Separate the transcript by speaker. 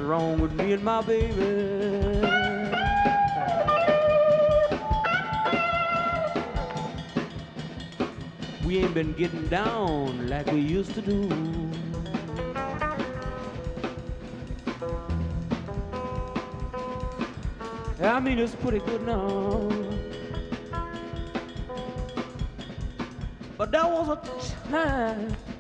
Speaker 1: wrong with me and my baby. We ain't been getting down like we used to do. I mean, it's pretty good now. But there was a time